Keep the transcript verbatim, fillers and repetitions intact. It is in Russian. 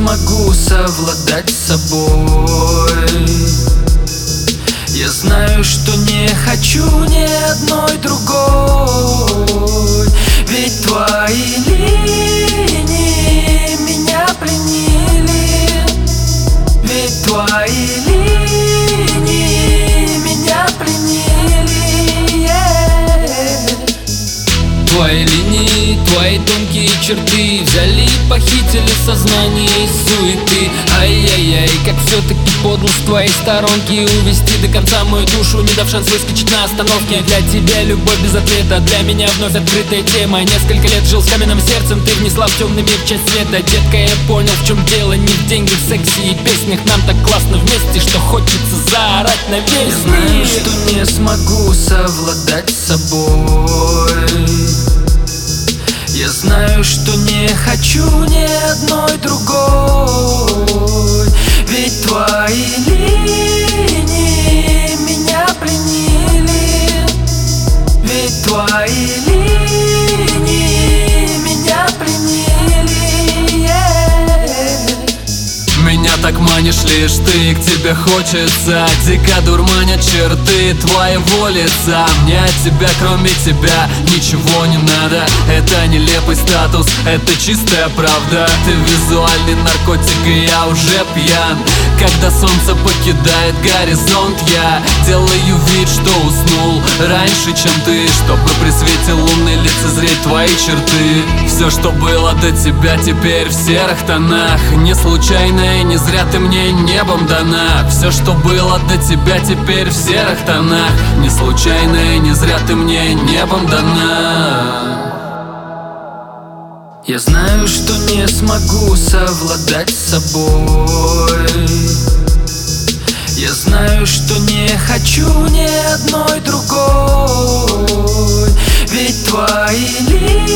смогу совладать с собой. Я знаю, что не хочу ни одной другой. Ведь твои линии меня пленили. Ведь твои линии меня пленили, yeah. Твои линии, твои тонкие черты взяли и похитили сознание из суеты. Ай-яй-яй, как все-таки подло с твоей сторонки увести до конца мою душу, не дав шанс выскочить на остановке. Для тебя любовь без ответа, для меня вновь открытая тема. Несколько лет жил с каменным сердцем, ты внесла в темный мир часть света. Детка, я понял, в чем дело, не в деньгах, сексе и песнях. Нам так классно вместе, что хочется заорать на весь мир. Знаю, что не смогу совладать с собой. Я знаю, что не хочу ни одной другой. Ведь твои линии меня пленили. Ведь твои линии меня пленили, yeah. Меня так манишь лишь ты, к тебе хочется. Дико дурманят черты твоего лица. Мне от тебя, кроме тебя, ничего не надо. Это нелепый статус, это чистая правда. Ты визуальный наркотик, и я уже пьян. Когда солнце покидает горизонт, я делаю вид, что уснул раньше, чем ты, чтобы при свете луны лицезреть твои черты. Все, что было до тебя, теперь в серых тонах. Не случайно и не зря ты мне небом дана. Все, что было до тебя, теперь в серых тонах. Не случайно и не зря ты мне небом дана. Я знаю, что не смогу совладать с собой. Я знаю, что не хочу ни одной другой. Ведь твои линии